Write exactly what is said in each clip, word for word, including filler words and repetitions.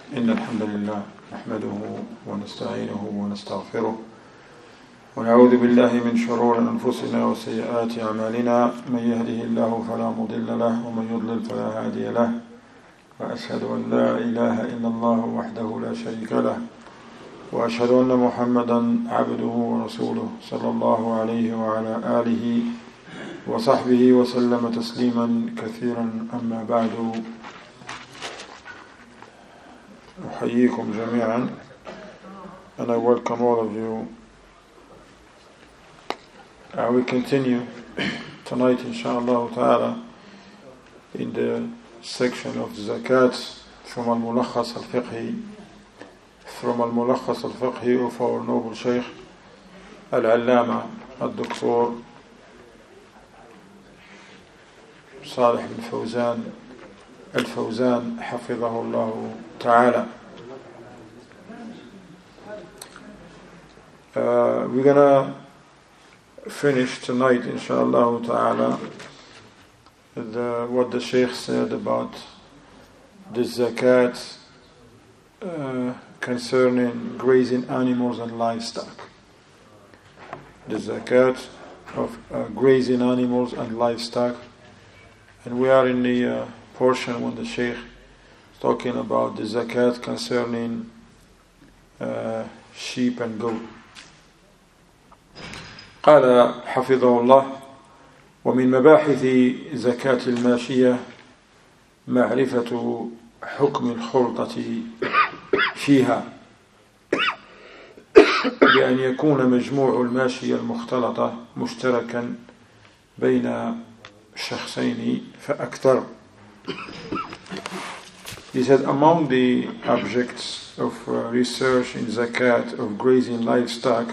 إن الحمد لله نحمده ونستعينه ونستغفره ونعوذ بالله من شرور أنفسنا وسيئات أعمالنا من يهده الله فلا مضل له ومن يضلل فلا هادي له وأشهد أن لا إله إلا الله وحده لا شريك له وأشهد أن محمدا عبده ورسوله صلى الله عليه وعلى آله وصحبه وسلم تسليما كثيرا أما بعد أحييكم جميعا and I welcome all of you. Uh, we continue tonight inshallah ta'ala in the section of zakat from al-Mulakhas al-Fiqhi from al-Mulakhas al-Fiqhi of our noble Shaykh al-Allama al-Doctor Salih bin Fawzan al-Fawzan حفظه الله تعالى. Uh, we're gonna finish tonight inshallah ta'ala the, what the Shaykh said about the zakat uh, concerning grazing animals and livestock. The zakat of uh, grazing animals and livestock, and we are in the uh, portion when the Shaykh is talking about the zakat concerning uh, sheep and goat. قال حفظه الله ومن مباحث زكاة الماشية معرفة حكم الخلطة فيها بأن يكون مجموع الماشية المختلطة مشتركا بين شخصين فأكثر. He said among the objects of uh, research in zakat of grazing livestock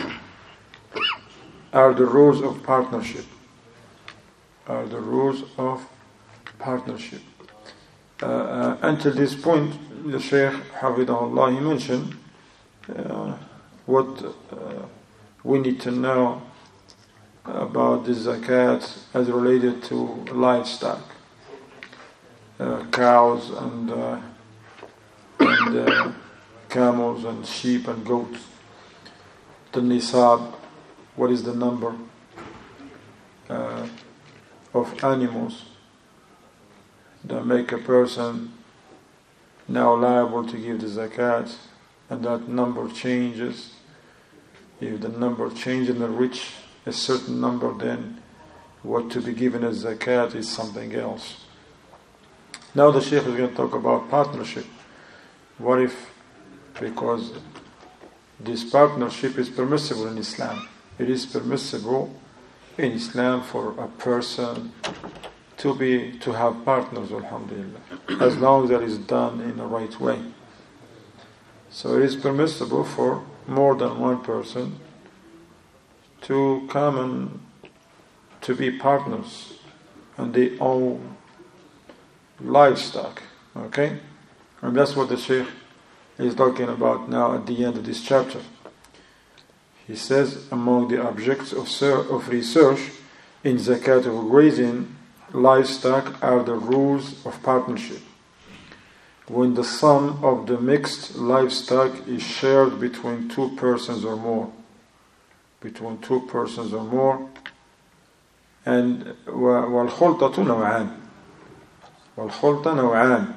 are the rules of partnership. Are the rules of partnership. Uh, uh, until this point, the Shaykh Hafidahullah, he mentioned uh, what uh, we need to know about the zakat as related to livestock, uh, cows and, uh, and uh, camels and sheep and goats. The nisab, what is the number uh, of animals that make a person now liable to give the zakat, and that number changes. If the number changes and reach a certain number, then what to be given as zakat is something else. Now the Shaykh is going to talk about partnership. What if, because this partnership is permissible in Islam, it is permissible in Islam for a person to be to have partners, alhamdulillah, as long as that is done in the right way. So it is permissible for more than one person to come and to be partners, and they own livestock. Okay? And that's what the Shaykh is talking about now at the end of this chapter. He says among the objects of, of research in zakat of grazing livestock are the rules of partnership. When the sum of the mixed livestock is shared between two persons or more, between two persons or more, and وَالْخُلْطَةُ نَوْعَانِ وَالْخُلْطَةُ نَوْعَانِ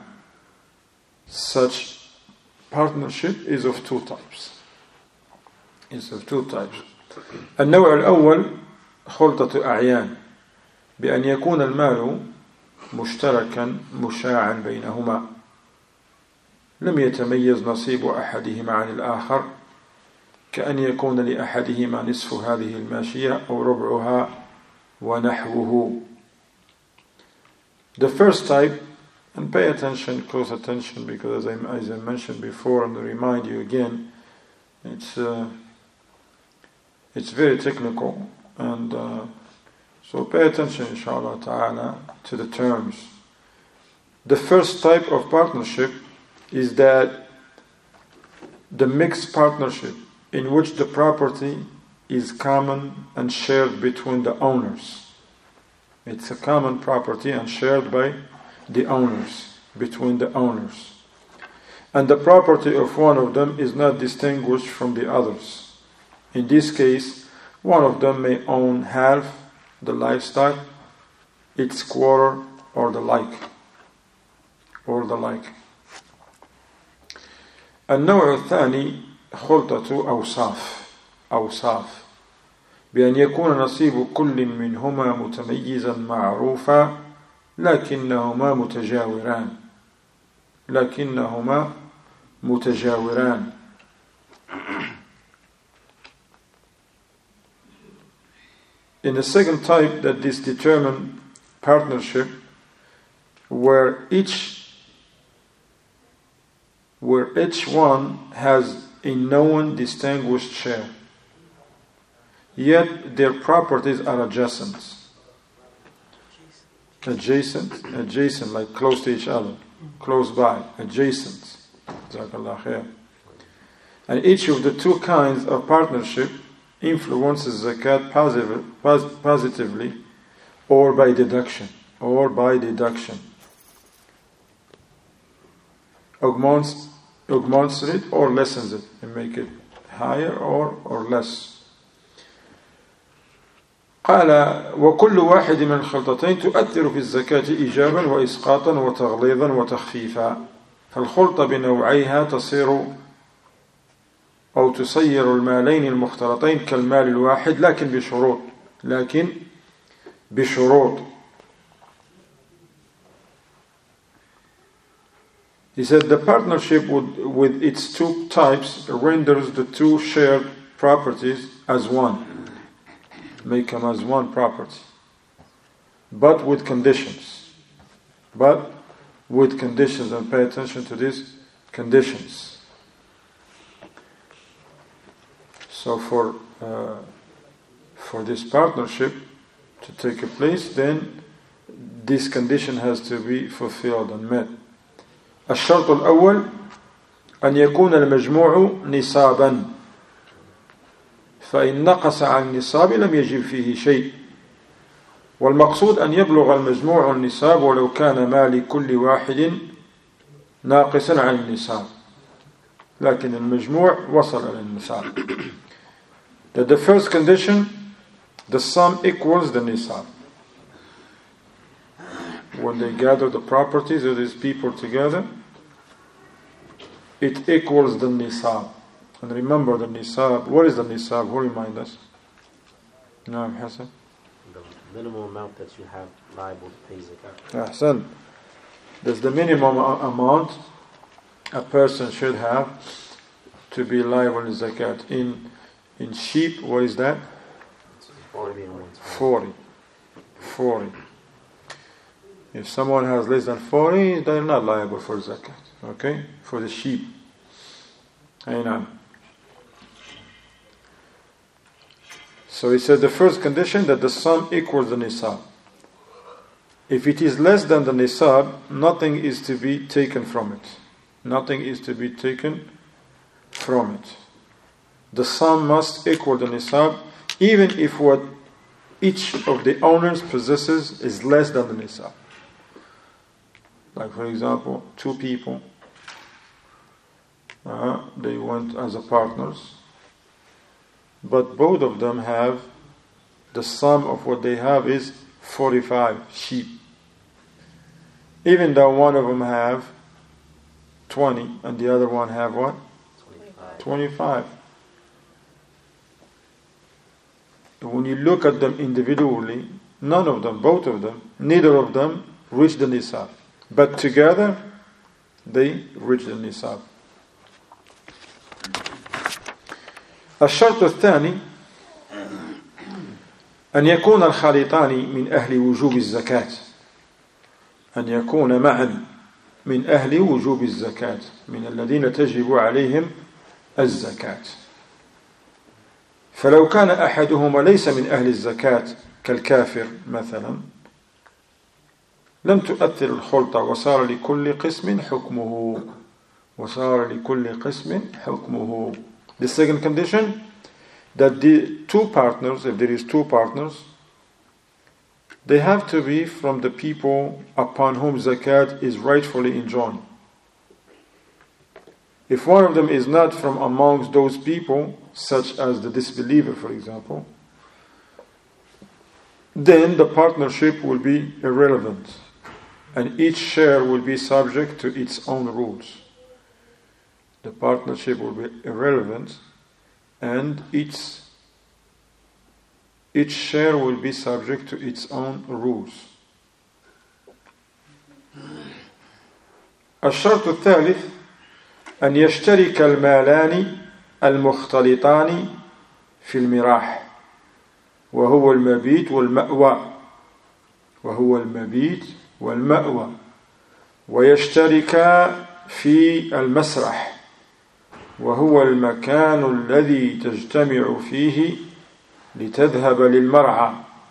Such partnership is of two types. It's of two types. النوع الأول خلطة أعيان بأن يكون المال مشتركا مشاعا بينهما لم يتميز نصيب أحدهما عن الآخر كأن يكون لأحدهما نصف هذه الماشية أو ربعها ونحوه. The first type, and pay attention, close attention, because as I, as I mentioned before, and to remind you again, it's uh, it's very technical, and uh, so pay attention inshallah ta'ala to the terms. The first type of partnership is that the mixed partnership in which the property is common and shared between the owners. It's a common property and shared by the owners, between the owners. and the property of one of them is not distinguished from the others. In this case, one of them may own half the livestock, its quarter, or the like, or the like. النوع الثاني خلطة أوصاف أوصاف بأن يكون نصيب كل منهما متميزا معروفا لكنهما متجاوران لكنهما متجاوران. In the second type, that is determined partnership, where each where each one has a known distinguished share, yet their properties are adjacent. Adjacent, adjacent, like close to each other, close by, adjacent. Jazakallah khair. And each of the two kinds of partnership influences zakat positive, pos- positively or by deduction, or by deduction. Augments, augments it or lessens it, and make it higher or, or less. قال وكل واحد من الخلطتين تؤثر في الزكاة إيجابا وإسقاطا وتغليظا وتخفيفا. فالخلطة بنوعيها تصير أو تصير المالين المختلطين كالمال الواحد لكن بشروط لكن بشروط. He said the partnership with, with its two types renders the two shared properties as one. Make them as one property. But with conditions. But with conditions, and pay attention to these conditions. So for uh, for this partnership to take place, then this condition has to be fulfilled and met. الشرط الأول أن يكون المجموع نصابا فإن نقص عن النصاب لم يجب فيه شيء والمقصود أن يبلغ المجموع النصاب ولو كان مال كل واحد ناقصا عن النصاب لكن المجموع وصل إلى النصاب. That the first condition, the sum equals the nisab. When they gather the properties of these people together, it equals the nisab. And remember the nisab. What is the nisab? Who remind us? No, Hassan. The minimum amount that you have liable to pay zakat. Hassan. There's the minimum amount a person should have to be liable in zakat. In in sheep, what is that? Forty. Forty. If someone has less than forty, they're not liable for zakat. Okay? For the sheep. Amen. So he said the first condition that the sum equals the nisab. If it is less than the nisab, nothing is to be taken from it. Nothing is to be taken from it. The sum must equal the nisab, even if what each of the owners possesses is less than the nisab. Like for example, two people, uh, they went as a partners, but both of them have, the sum of what they have is forty-five sheep. Even though one of them have twenty and the other one have what? twenty-five. twenty-five. When you look at them individually, none of them, both of them, neither of them reach the nisab. But together, they reach the nisab. الشرط الثاني أن يكون الخليطان من أهل وجوب الزكاة أن يكون معا من أهل وجوب الزكاة من الذين تجب عليهم الزكاة. فلو كان أحدهما ليس من أهل الزكاة كالكافر مثلا لم تؤثر الخلطة وصار لكل قسم حكمه وصار لكل قسم حكمه. The second condition, that the two partners, if there is two partners, they have to be from the people upon whom zakat is rightfully enjoined. If one of them is not from amongst those people, such as the disbeliever, for example, then the partnership will be irrelevant, and each share will be subject to its own rules. The partnership will be irrelevant, and each, each share will be subject to its own rules. الشرط الثالث أن يشترك المالان المختلطان في المراح وهو المبيت والمأوى وهو المبيت والمأوى ويشتركا في المسرح وهو المكان الذي تجتمع فيه لتذهب للمرعى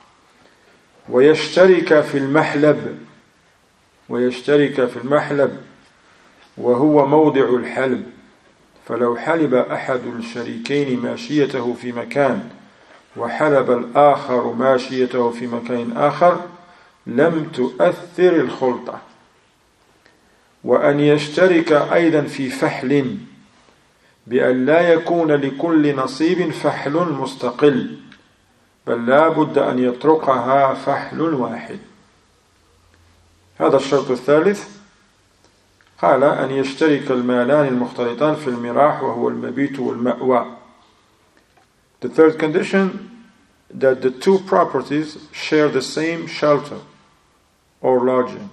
ويشترك في المحلب ويشترك في المحلب وهو موضع الحلب فلو حلب أحد الشريكين ماشيته في مكان وحلب الآخر ماشيته في مكان آخر لم تؤثر الخلطة وأن يشترك أيضا في فحل بأن لا يكون لكل نصيب فحل مستقل بل لا بد أن يطرقها فحل واحد. هذا الشرط الثالث قال أن يشترك المالان المختلطان في المراح وهو المبيت والمأوى. The third condition, that the two properties share the same shelter or lodging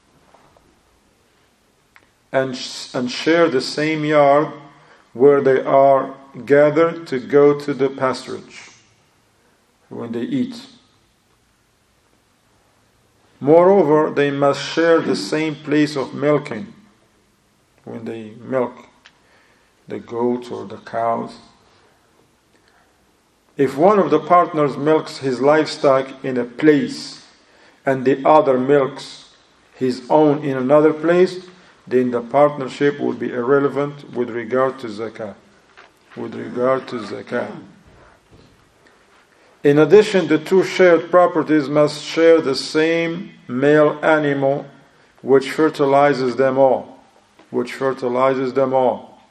and, and share the same yard where they are gathered to go to the pasturage when they eat. Moreover, they must share the same place of milking when they milk the goats or the cows. If one of the partners milks his livestock in a place and the other milks his own in another place, then the partnership would be irrelevant with regard to zakah. With regard to zakah. In addition, the two shared properties must share the same male animal which fertilizes them all. Which fertilizes them all.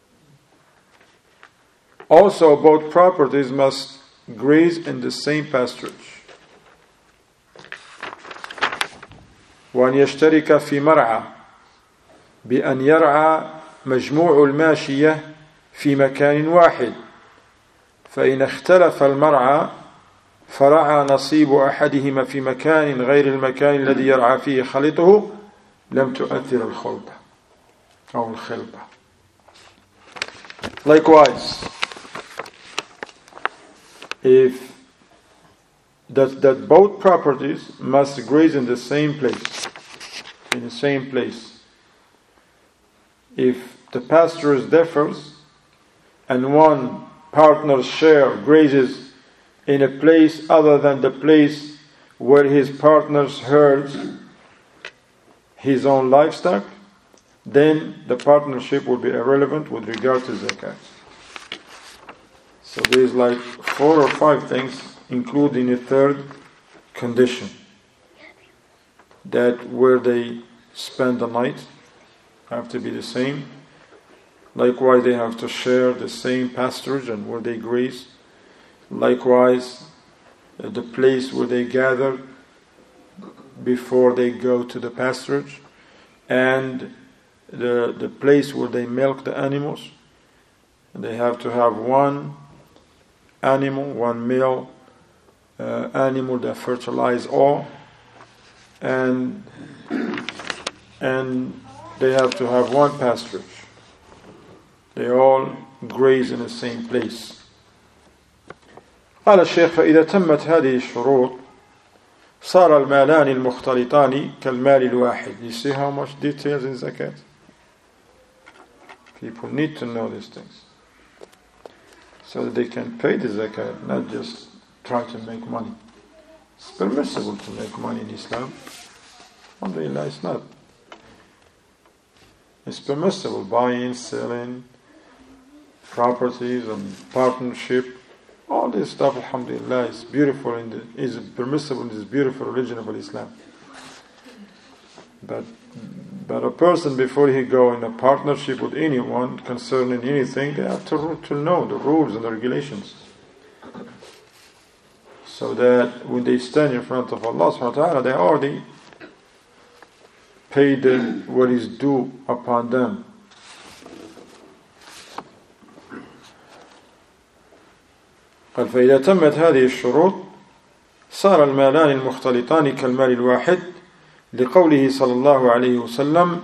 Also, both properties must graze in the same pasturage. وأن يشترك في مرعى بأن يرعى مجموع الماشية في مكان واحد فإن اختلف المرعى فرعى نصيب أحدهما في مكان غير المكان الذي يرعى فيه خليطه لم تؤثر الخلطة أو الخلطة. Likewise, if that, that both properties must graze in the same place, in the same place. If the pasture differs and one partner's share grazes in a place other than the place where his partner's herds his own livestock, then the partnership will be irrelevant with regard to zakat. So there's like four or five things, including a third condition, that where they spend the night have to be the same. Likewise, they have to share the same pasturage and where they graze. Likewise, uh, the place where they gather before they go to the pasturage, and the the place where they milk the animals. And they have to have one animal, one male uh, animal that fertilize all, and and they have to have one pasturage. They all graze in the same place. قال الشيخ فإذا تمت هذه الشروط صار المالان المختلطان كالمال الواحد. You see how much details in zakat? People need to know these things so that they can pay the zakat, not just try to make money. It's permissible to make money in Islam. Alhamdulillah, it's not. It's permissible buying, selling, properties and partnership. All this stuff, alhamdulillah, is beautiful and is permissible in this beautiful religion of Islam. But But a person, before he go in a partnership with anyone concerning anything, they have to, to know the rules and the regulations. So that when they stand in front of Allah subhanahu wa ta'ala, they already paid what is due upon them. قال فإذا تمت هذه الشروط صار المالان المختلطان كالمال الواحد لقوله صلى الله عليه وسلم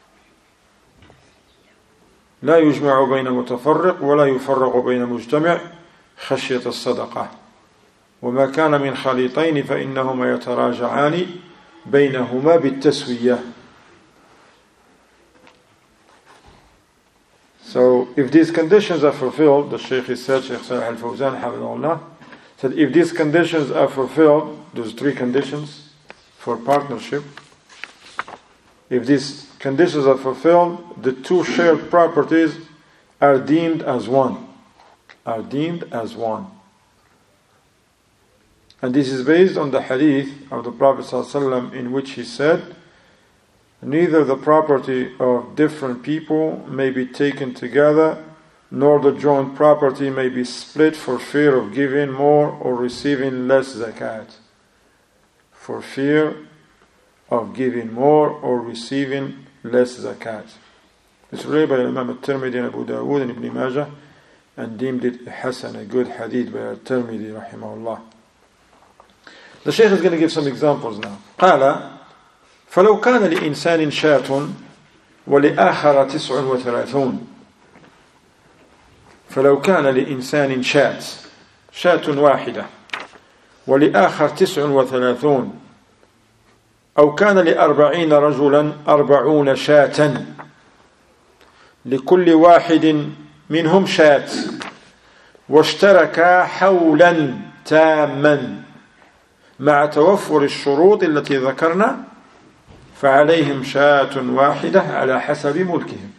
لا يجمع بين متفرق ولا يفرق بين مجتمع خشية الصدقة وما كان من خليطين فإنهما يتراجعان بينهما بالتسوية. So if these conditions are fulfilled, the Shaykh is said, Shaykh Salih al-Fawzan Hafidhahullah, said if these conditions are fulfilled, those three conditions for partnership, if these conditions are fulfilled, the two shared properties are deemed as one. Are deemed as one. And this is based on the hadith of the Prophet ﷺ in which he said, neither the property of different people may be taken together, nor the joint property may be split for fear of giving more or receiving less zakat. For fear of giving more or receiving less zakat. It's read by Imam al-Tirmidhi and Abu Dawood and Ibn Majah and deemed it a hasan, a good hadith by al-Tirmidhi rahimahullah. The Shaykh is going to give some examples now. قال فلو كان لإنسان شاة ولآخر تسع وثلاثون فلو كان لإنسان شاة شاة واحدة ولآخر تسع وثلاثون أو كان لأربعين رجلا أربعون شاة لكل واحد منهم شاة واشتركا حولا تاما مع توفر الشروط التي ذكرنا فعليهم شاة واحدة على حسب ملكهم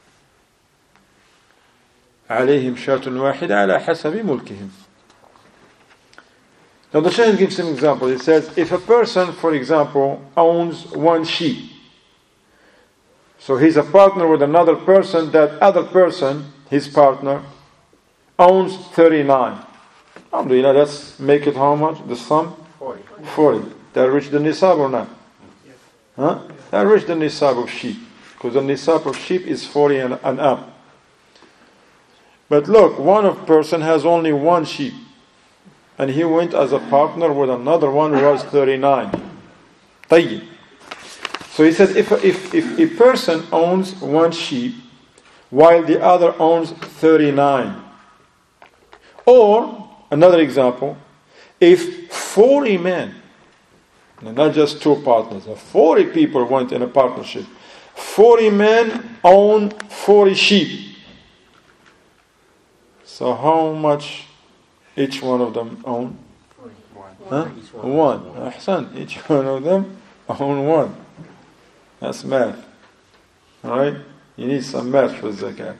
عليهم شاة واحدة على حسب ملكهم. Now the Shaykh gives an example. It says, if a person, for example, owns one sheep, so he's a partner with another person, that other person, his partner, owns thirty-nine. Alhamdulillah, let's make it how much? The sum? forty. forty. That reach the nisab or not? Huh? That reach the nisab of sheep. Because the nisab of sheep is forty and, and up. But look, one of person has only one sheep. And he went as a partner with another one who was thirty-nine. طيب. So he says, if, if, if a person owns one sheep, while the other owns thirty-nine. Or, another example, if forty men, and not just two partners, forty people went in a partnership, forty men own forty sheep. So how much each one of them own? Huh? One. Ahsan. Each one of them own one. That's math. Alright? You need some math for zakat.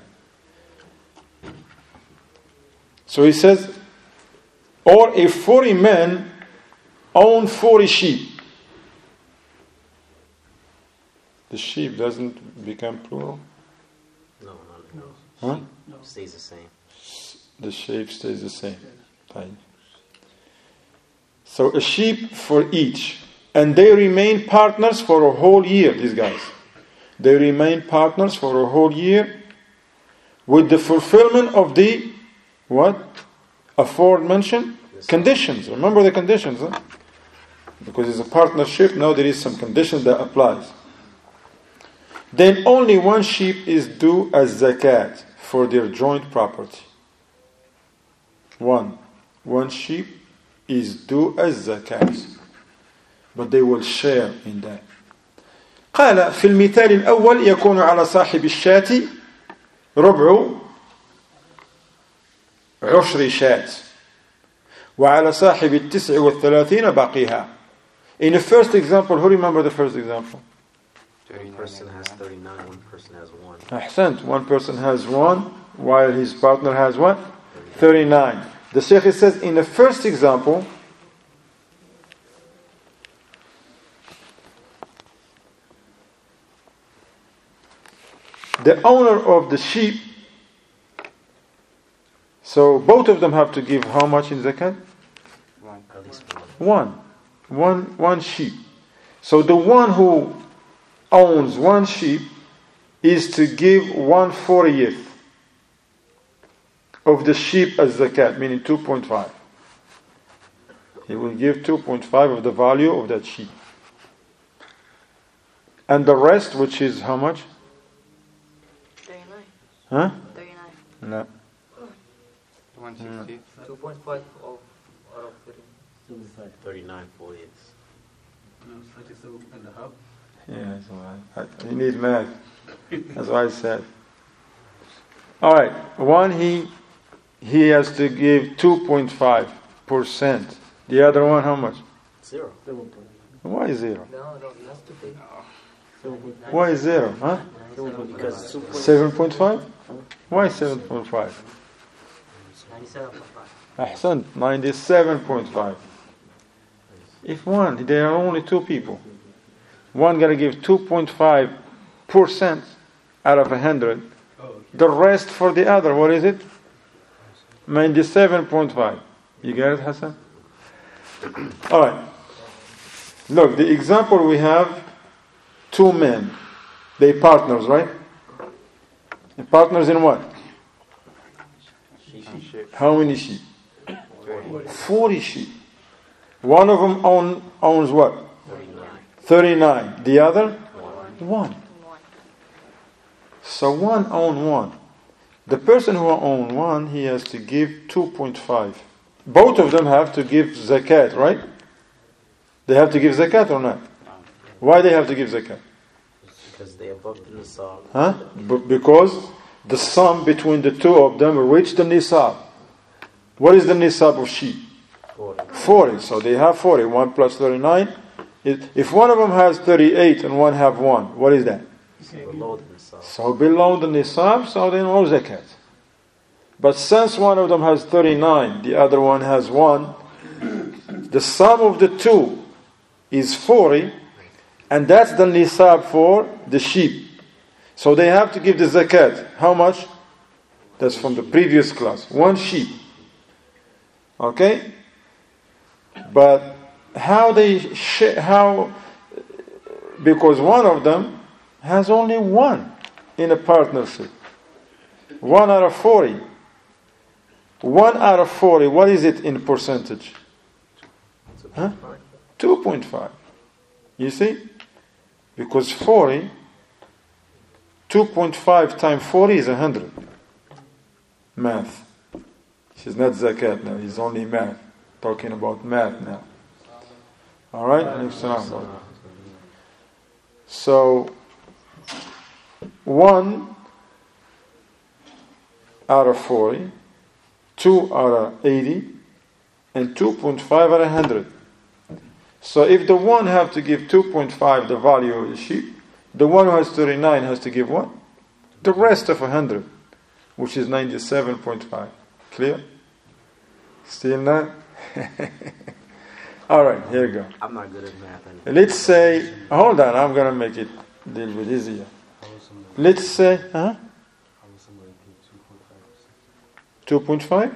So he says, or if forty men own forty sheep, the sheep doesn't become plural? No, no, no. Huh? No. Stays the same. The sheep stays the same. Fine. So a sheep for each. And they remain partners for a whole year, these guys. They remain partners for a whole year with the fulfillment of the, what? Aforementioned conditions. Remember the conditions, huh? Because it's a partnership, now there is some condition that applies. Then only one sheep is due as zakat for their joint property. One. One sheep is due as zakat. But they will share in that. قال في المثال الأول يكون على صاحب الشاة ربع عشر شاة وعلى صاحب التسع والثلاثين باقيها. In the first example, who remember the first example? One person has thirty-nine, one person has one. أحسنت. One person has one, while his partner has what? thirty-nine. The Shaykh says in the first example, the owner of the sheep, so both of them have to give how much in zakat? One. At least one. One. One, one sheep. So the one who owns one sheep is to give one fortieth of the sheep as zakat, meaning two point five. He will give two point five of the value of that sheep. And the rest, which is how much? thirty-nine. Huh? thirty-nine. No. one sixty. two point five of out of thirty. thirty-nine forty-eighths. No, thirty-seven and a half. Yeah, that's all right. You need math. That's what I said. All right. One, he he has to give two point five percent. The other one, how much? Zero. Why zero? No, no, he has to pay. Why zero? Huh? Because two point seven point five? Why seven point five? ninety-seven point five. Ahsan, ninety-seven point five. If one, there are only two people. One gonna give two point five percent out of a hundred. The rest for the other, what is it? ninety-seven point five. You get it, Hassan? Alright. Look, the example we have, two men. They partners, right? They partners in what? How many sheep? forty sheep. One of them own, owns what? thirty-nine. The other? One. So one own one. The person who owns one, he has to give two point five. Both of them have to give zakat, right? They have to give zakat or not? Why they have to give zakat? because they above the nisab. Huh? B- because the sum between the two of them reached the nisab. What is the nisab of sheep? forty. forty. So they have forty. one plus thirty-nine. It, if one of them has thirty-eight and one have one, what is that? Below the nisab. So below the nisab, so they know zakat. But since one of them has thirty-nine, the other one has one, the sum of the two is forty, and that's the nisab for the sheep. So they have to give the zakat. How much? That's from the previous class. One sheep. Okay? But how they sh- how because one of them has only one in a partnership. One out of forty. One out of forty, what is it in percentage? Huh? two point five. You see? Because forty, two point five times forty is one hundred. Math. She's not zakat now, he's only math. Talking about math now. Alright? So, one out of forty, two out of eighty, and two point five out of one hundred. So if the one have to give two point five the value of the sheep, the one who has thirty-nine has to give what? The rest of one hundred, which is ninety-seven point five. Clear? Still not? Alright, here we go. I'm not good at math. Anyway. Let's say, hold on, I'm going to make it a little bit easier. Let's say, huh? two point five?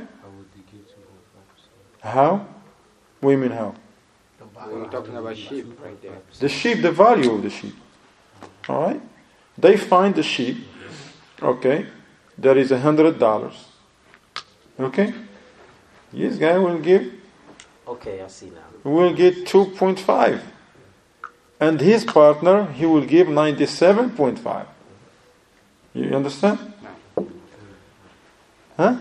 How? What do you mean how? We're talking about sheep right there. The sheep, the value of the sheep. Alright? They find the sheep. Okay. There is a hundred dollars. Okay? This guy will give Okay, I see now. will get two point five. And his partner, he will give ninety-seven point five. You understand? Huh?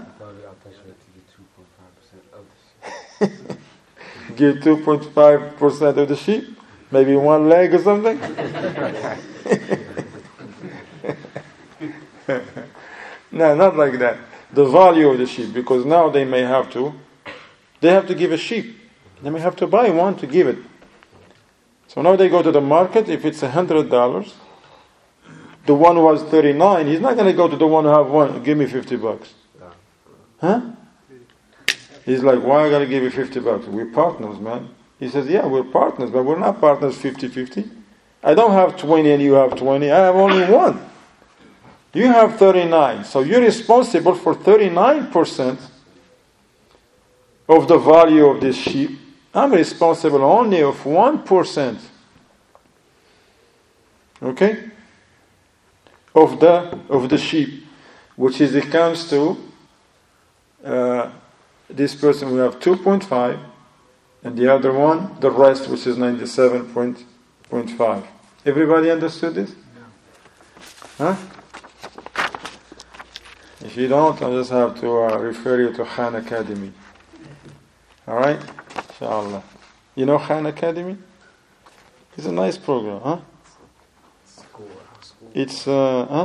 Give two point five percent of the sheep? Maybe one leg or something? No, not like that. The value of the sheep, because now they may have to, they have to give a sheep. They may have to buy one to give it. So now they go to the market, if it's a hundred dollars, the one who has thirty-nine, he's not going to go to the one who have one, give me fifty bucks. Huh? He's like, why I got to give you fifty bucks? We're partners, man. He says, yeah, we're partners, but we're not partners fifty-fifty. I don't have twenty and you have twenty. I have only one. You have thirty-nine, so you're responsible for thirty-nine percent of the value of this sheep. I'm responsible only of one percent. Okay? Of the of the sheep, which is it comes to uh, this person we have two point five, and the other one, the rest, which is ninety-seven point five. Everybody understood this? Huh? If you don't, I just have to uh, refer you to Khan Academy. Alright? Inshallah. You know Khan Academy? It's a nice program, huh? School, school. It's, uh, huh?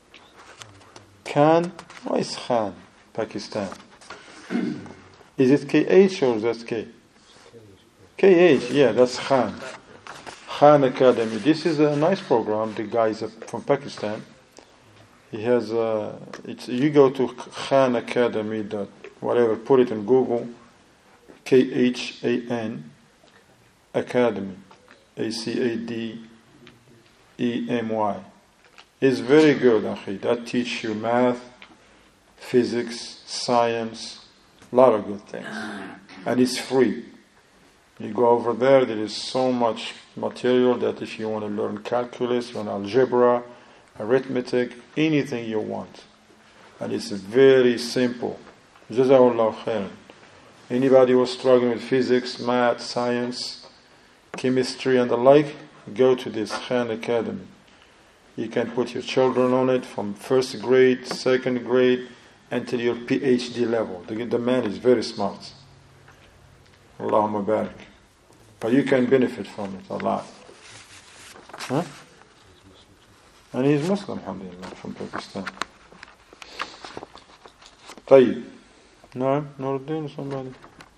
Khan? Why is Khan? Pakistan. Is it K H or that's K? K H, yeah, that's Khan. Khan Academy. This is a nice program. The guy is from Pakistan. He has, uh, it's, you go to Khan Academy, dot whatever, put it in Google, K H A N, Academy, A C A D E M Y. It's very good, Akhi. That teach you math, physics, science, a lot of good things. And it's free. You go over there, there is so much material that if you want to learn calculus, you want algebra, arithmetic, anything you want. And it's very simple. Jazakallah khairan. Anybody who is struggling with physics, math, science, chemistry and the like, go to this Khan Academy. You can put your children on it from first grade, second grade, until your PhD level. The, the man is very smart. Allahumma barik. But you can benefit from it a lot. Huh? And he's Muslim, alhamdulillah, from Pakistan. طيب. No, Nuruddin or somebody?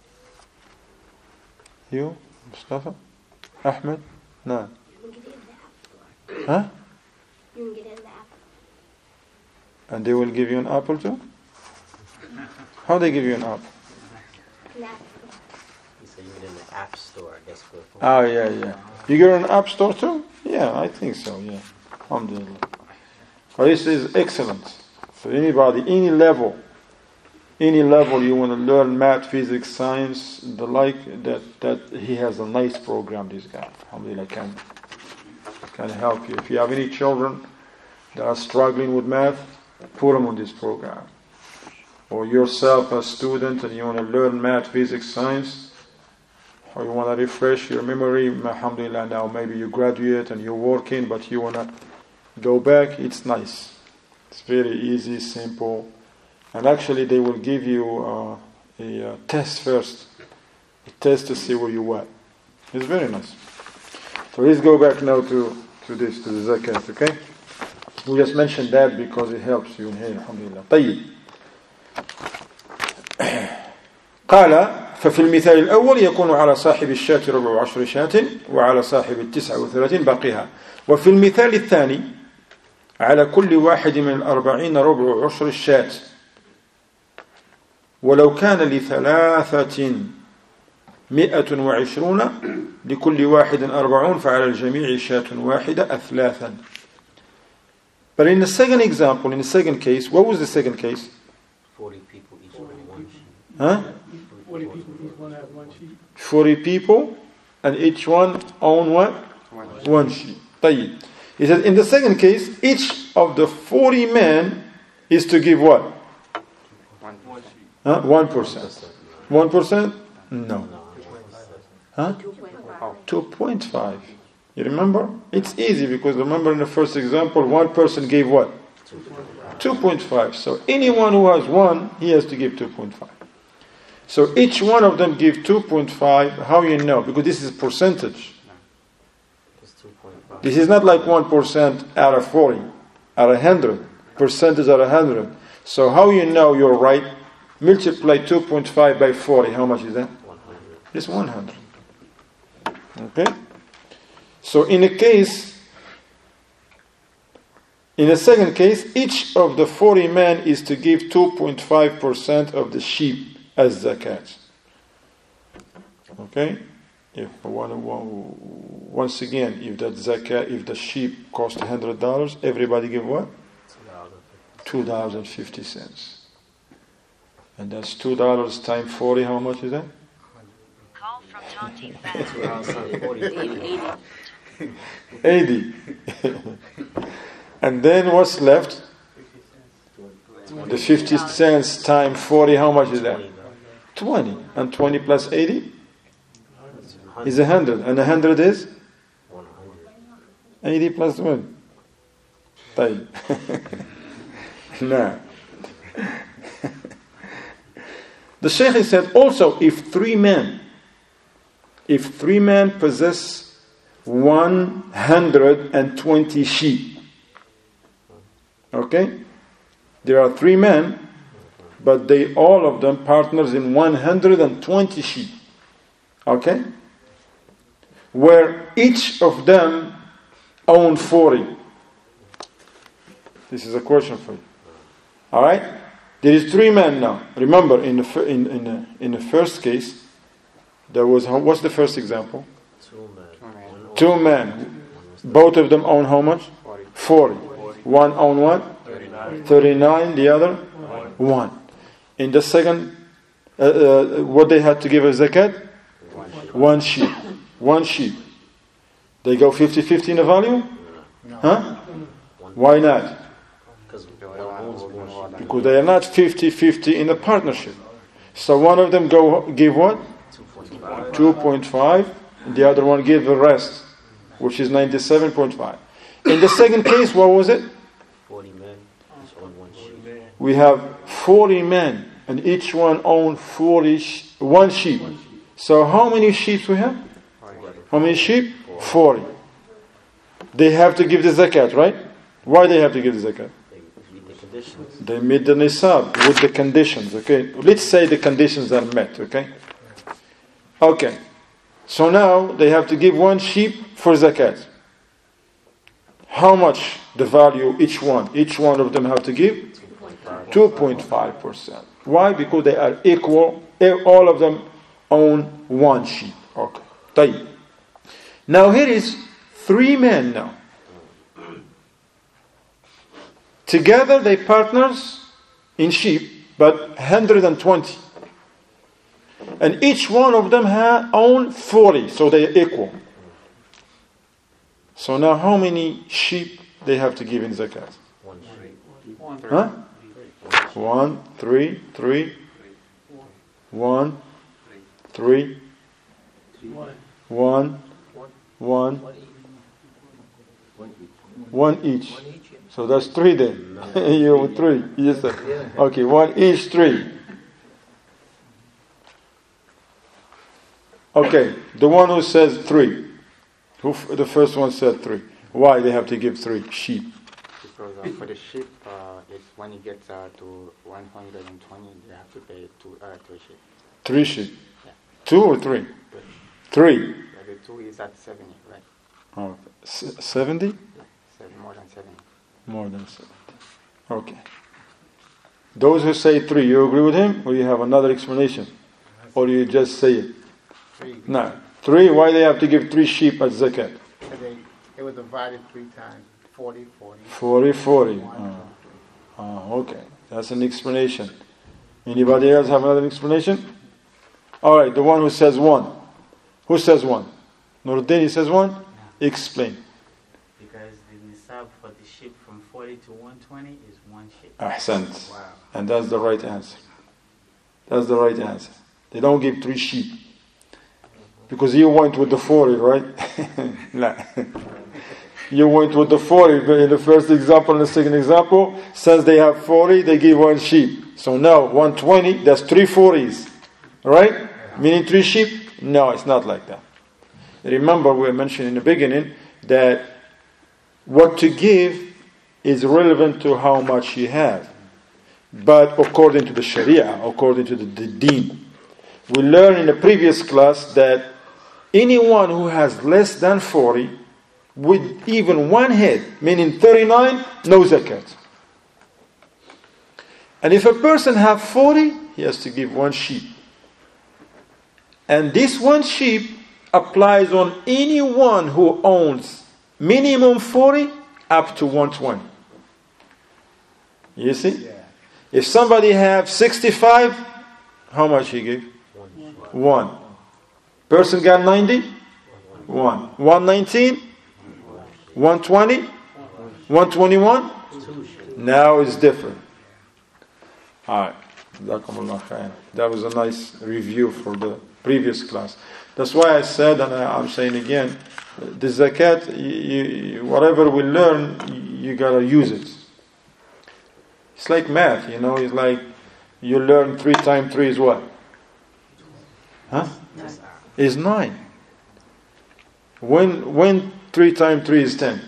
You? Mustafa? Ahmed? No. Huh? You can get it in the app. And they will give you an apple too? How they give you an apple? In the app. He said you get in the app store, I guess. For Oh, yeah, yeah. You get an app store too? Yeah, I think so, yeah. Alhamdulillah. But this is excellent. For anybody, any level, any level you want to learn math, physics, science, the like, that, that he has a nice program, this guy. Alhamdulillah, can, can help you. If you have any children that are struggling with math, put them on this program. Or yourself, a student, and you want to learn math, physics, science, or you want to refresh your memory, alhamdulillah, now maybe you graduate and you're working, but you want to go back, it's nice. It's very easy, simple. And actually they will give you uh, a uh, test first. A test to see where you at. It's very nice. So let's go back now to, to this, to the zakat, okay? We just mentioned that because it helps you in here, alhamdulillah. طيب. قال ففي المثال الأول يكون على صاحب الشاة ربع عشر شاة وعلى صاحب التسعة وثلاثين باقيها. وفي المثال الثاني على كل واحد من الأربعين ربع عشر الشاة ولو كان لثلاثة مئة وعشرون لكل واحد أربعون فعلى الجميع شاة واحدة أثلاثا. But in the second example, in the second case, what was the second case? Forty people each own one sheep. Huh? Forty people, each one have one sheep. Forty people, and each one own what? One sheep. طيب. He says, in the second case, each of the forty men is to give what? One sheep. Huh? One percent. One percent? No. Huh? Two point five. You remember? It's easy because remember in the first example, one person gave what? Two point five. So anyone who has one, he has to give two point five. So each one of them give two point five. How you know? Because this is percentage. It's two point five. This is not like one percent out of forty, out of one hundred. Percentage out of one hundred. So how you know you're right? Multiply two point five by forty. How much is that? one hundred. It's one hundred. Okay? So in a case, in the second case, each of the forty men is to give two point five percent of the sheep as zakat. Okay? If one, one, once again, if that zakat, if the sheep cost one hundred dollars, everybody give what? Two dollars. two dollars and fifty cents. And that's two dollars times forty, how much is that? Call from Tony Fast. Two dollars times forty. eighty. And then what's left? The fifty cents times forty, how much is that? twenty. And twenty plus eighty is one hundred. And one hundred is? eighty plus one. طيب. No. The Shaykh said also, if three men, if three men possess one hundred twenty sheep, okay? There are three men, but they all of them partners in one hundred twenty sheep, okay? Where each of them own forty. This is a question for you. All right? There is three men now. Remember, in the in in the, in the first case, there was, what's the first example? Two men. Two men. Both of them own how much? Forty. One own what? Thirty-nine. The other? One. In the second, uh, uh, what they had to give as zakat? One sheep. One sheep. They go fifty-fifty in the value? Huh? Why not? Because they are not fifty-fifty in a partnership. So one of them go give what? two point five. And the other one give the rest, which is ninety-seven point five. In the second case, what was it? forty men, each own one sheep. We have forty men, and each one own forty sh- one sheep. So how many sheep we have? How many sheep? forty. They have to give the zakat, right? Why they have to give the zakat? They meet the nisab with the conditions, okay? Let's say the conditions are met, okay? Okay. So now they have to give one sheep for zakat. How much the value each one? Each one of them have to give? two point five percent. Why? Because they are equal. All of them own one sheep. Okay. طيب. Now here is three men now. Together they partners in sheep, but one hundred twenty. And each one of them ha- own forty, so they are equal. So now how many sheep they have to give in zakat? One sheep. Huh? One, three, three, one, three, one, one, one each. So that's three then. You with three. Yes, sir. Okay, one each, three. Okay, the one who says three. Who f- the first one said three. Why they have to give three sheep? Because uh, for the sheep, uh, it's when it gets uh, to one hundred twenty, they have to pay two, uh, three sheep. Three sheep. Yeah. Two or three? Three. Three. Yeah, the two is at seventy, right? Oh, s- seventy? Yeah, seven, more than seventy. More than seventy. Okay. Those who say three, you agree with him, or you have another explanation, or you just say it? Three. No. Three. Why they have to give three sheep as zakat? So they, it was divided three times. forty, forty. Forty, forty. Oh. Oh, okay. That's an explanation. Anybody else have another explanation? All right. The one who says one. Who says one? Nuruddin, he says one. Explain. Because the nisab for the sheep from forty to one twenty is one sheep. Ahsant. Wow. And that's the right answer. That's the right answer. They don't give three sheep. Because you went with the forty, right? Nah. You went with the forty. But in the first example and the second example, since they have forty, they give one sheep. So now, one twenty, that's three forties. Right? Meaning three sheep? No, it's not like that. Remember, we mentioned in the beginning that what to give is relevant to how much you have. But according to the Sharia, according to the, the Deen, we learned in the previous class that anyone who has less than forty, with even one head, meaning thirty-nine, no zakat. And if a person have forty, he has to give one sheep. And this one sheep applies on anyone who owns minimum forty up to one twenty. You see? If somebody have sixty-five, how much he give? One. Person got ninety? One. one nineteen? one twenty? one twenty-one? Now it's different. Alright. That was a nice review for the previous class. That's why I said, and I, I'm saying again, the zakat, you, you, whatever we learn, you gotta use it. It's like math, you know. It's like you learn three times three is what? Huh? Is nine. When when three times three is ten?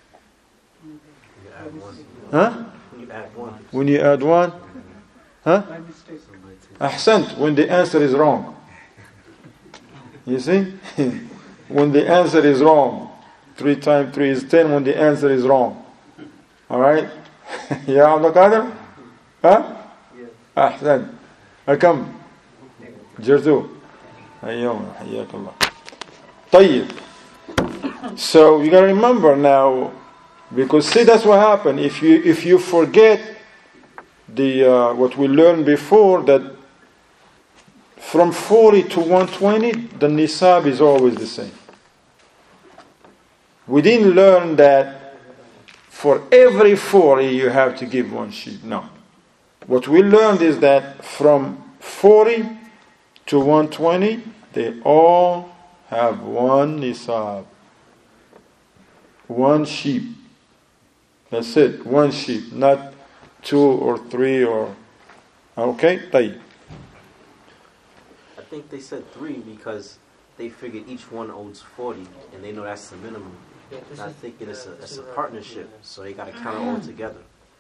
Huh? When you add one? Huh? Ahsant, when the answer is wrong. You see? When the answer is wrong. Three times three is ten when the answer is wrong. Alright? Ya Abdul Qadir? Huh? Ahsant. Akam. Jertu. Ayyam. Hayyak Allah. Tayyib. So you gotta remember now, because see, that's what happened. If you if you forget the uh, what we learned before, that from forty to one twenty, the nisab is always the same. We didn't learn that for every forty you have to give one sheep. No. What we learned is that from forty to one twenty, they all have one nisab. One sheep. That's it. One sheep. Not two or three or... Okay? Tayyib. I think they said three because they figured each one owes forty and they know that's the minimum. And I think it's a, it's a partnership, so they got to count it all together.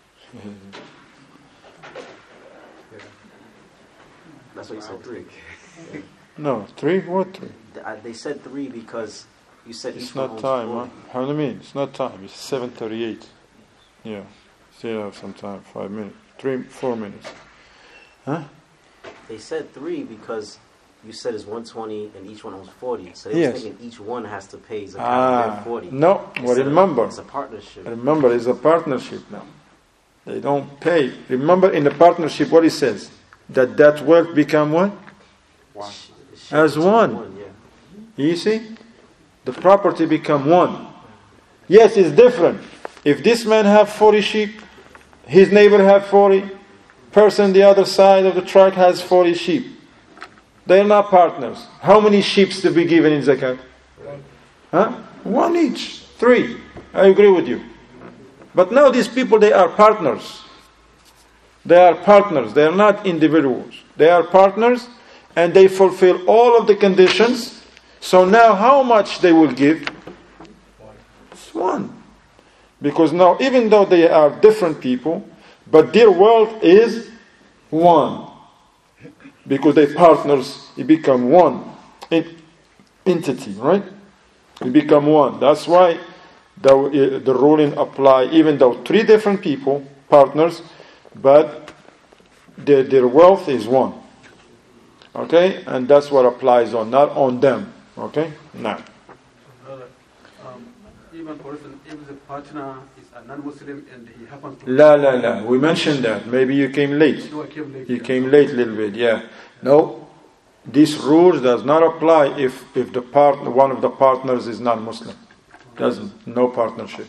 That's why you said three. No, three? What three? They said three because you said it's each not one owes time, forty. huh? How do you mean? It's not time. It's seven thirty-eight. Yeah. Still have some time. Five minutes. Three, four minutes. Huh? They said three because you said it's one twenty and each one owes forty. So they Yes. were thinking each one has to pay zakat Ah, of forty. no. Well, Instead of- remember. It's a partnership. Remember, it's a partnership now. They don't pay. Remember, in the partnership, what it says? That that wealth become what? One. As one. yeah. You see? The property become one. Yes, it's different. If this man have forty sheep, his neighbor have forty, person the other side of the track has forty sheep. They are not partners. How many sheep to be given in zakat? Huh? One each. Three. I agree with you. But now these people, they are partners. They are partners. They are not individuals. They are partners and they fulfill all of the conditions. So now how much they will give? It's one. Because now, even though they are different people, but their wealth is one. Because they partners, it become one entity, right? It become one. That's why the, the ruling apply, even though three different people, partners, but their, their wealth is one. Okay? And that's what applies on, not on them. Okay? Now. Um, even for instance, if the partner is a non-Muslim and he happens to... La, la, la. We mentioned that. Maybe you came late. No, I came late. You came late a little bit, yeah. No, this rule does not apply if, if the partner, one of the partners is non-Muslim. Doesn't. No partnership.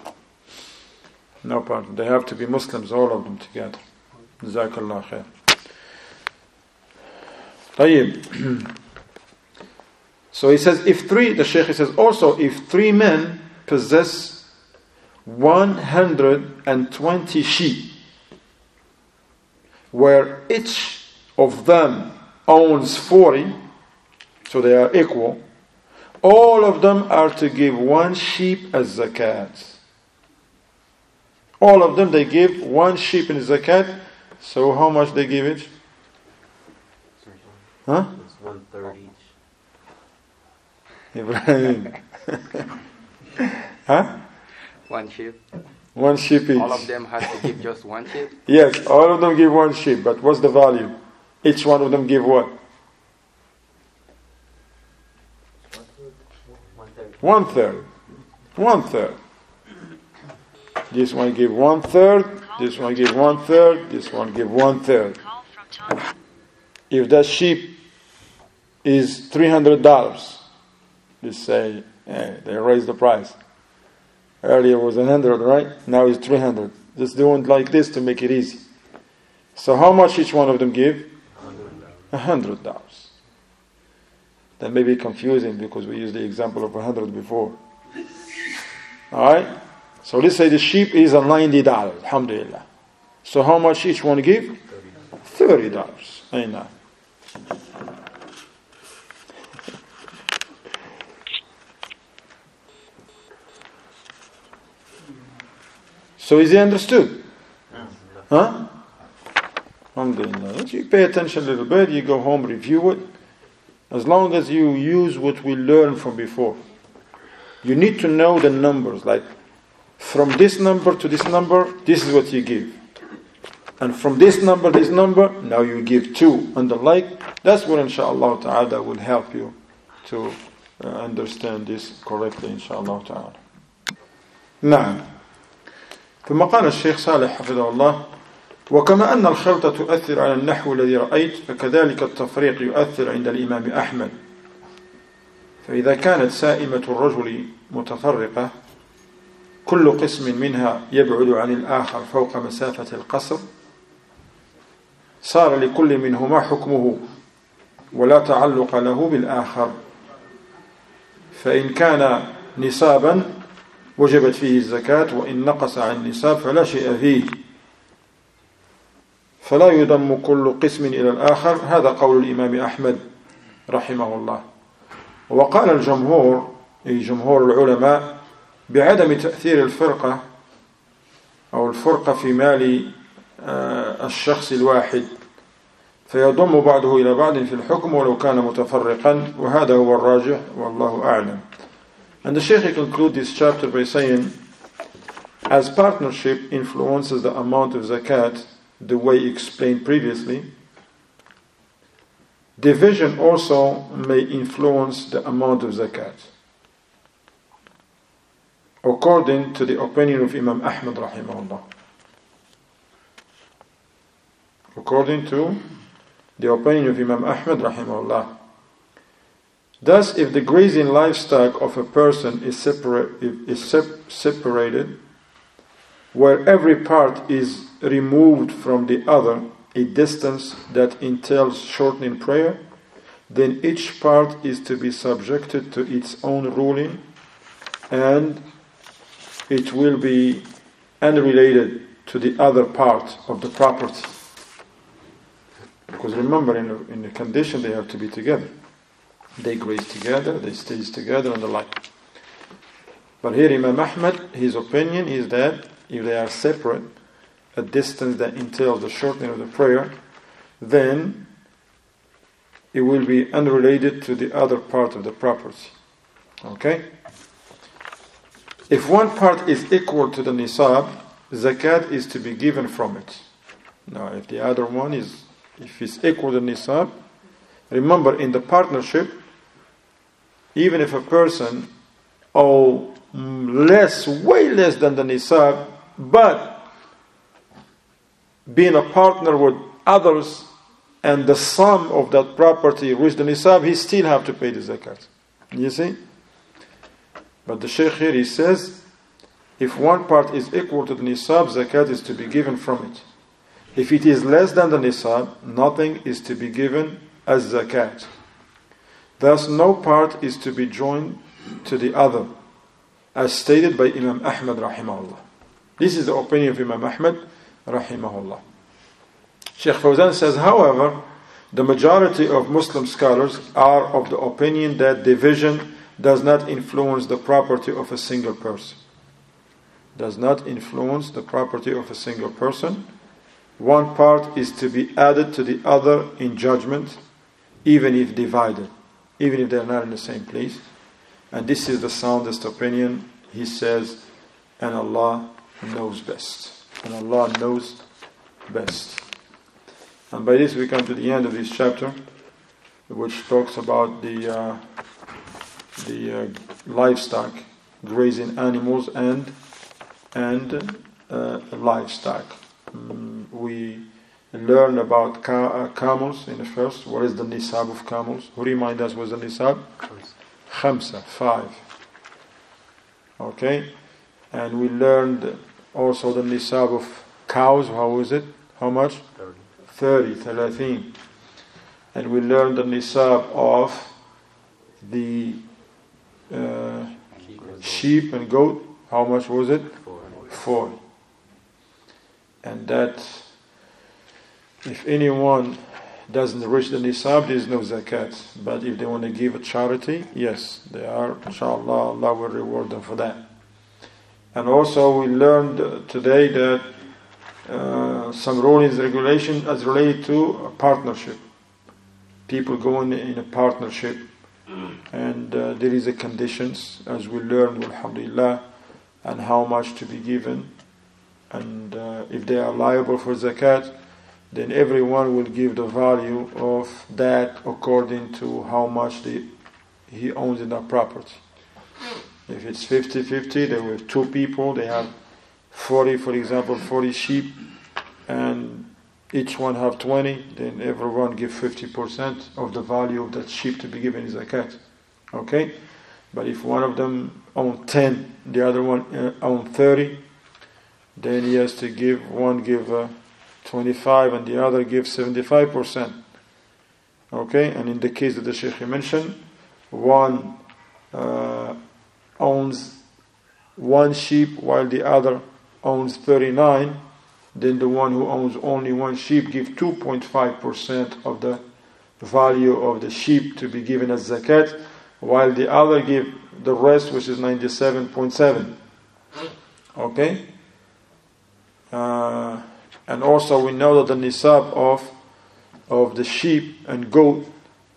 No partner. They have to be Muslims, all of them together. Jazakallah khair. Tayyib. So he says, if three, the Shaykh says also, if three men possess one hundred twenty sheep, where each of them owns forty, so they are equal, all of them are to give one sheep as zakat. All of them, they give one sheep in zakat. So how much they give it? Huh? It's one third each. Ibrahim. Huh? One sheep. One sheep each. All of them have to give just one sheep. Yes, all of them give one sheep, but what's the value? Each one of them give what? One third. One third. One third. This one give one third, this one give one third, this one give one third. Call from Tony. If that sheep is three hundred dollars, let's say, hey, they raised the price. Earlier it was one hundred, right? Now it's three hundred. Just do it like this to make it easy. So how much each one of them give? one hundred dollars. That may be confusing because we used the example of one hundred before. Alright? So let's say the sheep is a ninety dollars. Alhamdulillah. So how much each one give? thirty dollars. Ain't that? So is he understood? Huh? Alhamdulillah. You pay attention a little bit, you go home, review it. As long as you use what we learned from before. You need to know the numbers. Like, from this number to this number, this is what you give. And from this number, this number, now you give two. And the like. That's what inshaAllah ta'ala will help you to uh, understand this correctly inshaAllah ta'ala. نعم. ثم قال الشيخ صالح حفظه الله: وكما أن الخلطة تؤثر على النحو الذي رأيت فكذلك التفريق يؤثر عند الإمام أحمد. فإذا كانت سائمة الرجل متفرقة كل قسم منها يبعد عن الآخر فوق مسافة القصر صار لكل منهما حكمه ولا تعلق له بالآخر. فإن كان نصابا وجبت فيه الزكاة وإن نقص عن النصاب فلا شيء فيه فلا يضم كل قسم إلى الآخر. هذا قول الإمام أحمد رحمه الله. وقال الجمهور أي جمهور العلماء بعدم تأثير الفرقة أو الفرقة في مال الشخص الواحد فيضم بعضه إلى بعض في الحكم ولو كان متفرقا وهذا هو الراجح والله أعلم. And the Shaykh concludes this chapter by saying, as partnership influences the amount of zakat the way explained previously, division also may influence the amount of zakat, according to the opinion of Imam Ahmad rahimahullah. According to the opinion of Imam Ahmad rahimahullah. Thus, if the grazing livestock of a person is, separate, is sep- separated, where every part is removed from the other, a distance that entails shortening prayer, then each part is to be subjected to its own ruling, and it will be unrelated to the other part of the property. Because remember, in a, in a condition they have to be together. They graze together, they stay together, and the like. But here Imam Ahmad, his opinion is that if they are separate, a distance that entails the shortening of the prayer, then it will be unrelated to the other part of the property. Okay? If one part is equal to the nisab, zakat is to be given from it. Now, if the other one is, if it's equal to the nisab, remember in the partnership, even if a person owes less, way less than the nisab, but being a partner with others and the sum of that property reach the nisab, he still have to pay the zakat. You see? But the Shaykh here, he says, if one part is equal to the nisab, zakat is to be given from it. If it is less than the nisab, nothing is to be given as zakat. Thus, no part is to be joined to the other, as stated by Imam Ahmad rahimahullah. This is the opinion of Imam Ahmad rahimahullah. Shaykh Fawzan says, however, the majority of Muslim scholars are of the opinion that division does not influence the property of a single person. Does not influence the property of a single person. One part is to be added to the other in judgment, even if divided, even if they are not in the same place. And this is the soundest opinion. He says, and Allah knows best. And Allah knows best. And by this we come to the end of this chapter, which talks about the uh, the uh, livestock, grazing animals and and uh, livestock. um, we learn about ca- uh, camels in the first. What is the nisab of camels? Who remind us what's the nisab? Khamsa, five. Okay? And we learned also the nisab of cows. How is it? How much? thirty. thirty, and we learned the nisab of the uh, sheep and goat. How much was it? Four. And that if anyone doesn't reach the nisab, there is no zakat. But if they want to give a charity, yes, they are. Inshallah, Allah will reward them for that. And also we learned today that uh, some rulings, regulation as related to a partnership. People go in, in a partnership, and uh, there is a conditions, as we learned, alhamdulillah, and how much to be given. And uh, if they are liable for zakat, then everyone will give the value of that according to how much they, he owns in that property. If it's fifty-fifty, there were two people, they have forty, for example, forty sheep, and each one have twenty, then everyone give fifty percent of the value of that sheep to be given in zakat. Okay? But if one of them own ten, the other one uh, own thirty, then he has to give, one give uh, twenty-five and the other give seventy-five percent. Okay? And in the case that the Shaykh mentioned, one uh, owns one sheep while the other owns thirty-nine, then the one who owns only one sheep give two point five percent of the value of the sheep to be given as zakat, while the other give the rest, which is ninety-seven point seven. Okay? Uh, and also we know that the nisab of of the sheep and goat,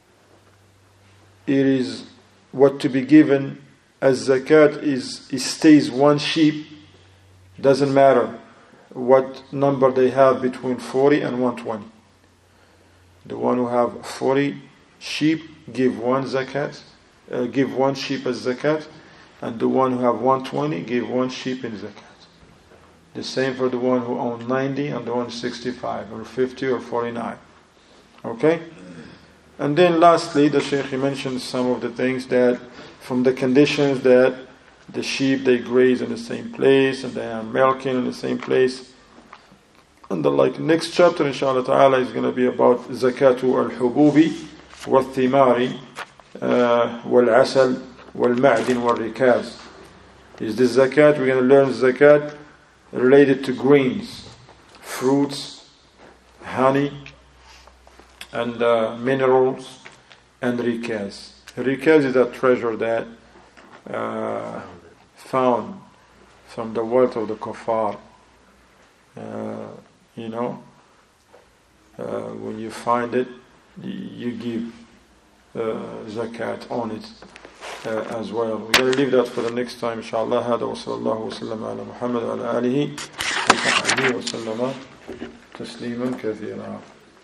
it is what to be given as zakat is it stays one sheep, doesn't matter what number they have between forty and one twenty. The one who have forty sheep give one zakat, uh, give one sheep as zakat, and the one who have one twenty give one sheep in zakat. The same for the one who owns ninety and the one sixty-five or fifty or forty-nine. Okay? And then lastly, the Shaykh mentioned some of the things that from the conditions that the sheep, they graze in the same place and they are milking in the same place. And the like next chapter, inshallah ta'ala, is going to be about zakatu al-hububi wal-thimari uh, wal-asal wal-ma'din wal-rikaz. Is this zakat? We're going to learn zakat related to grains, fruits, honey, and uh, minerals, and rikaz. Rikaz is a treasure that uh, found from the wealth of the kuffar. Uh, you know, uh, when you find it, you give uh, zakat on it uh, as well. We're going to leave that for the next time, inshallah. هذا وصلى الله وسلم على محمد وعلى آله وصحبه وسلم تسليما كثيرا.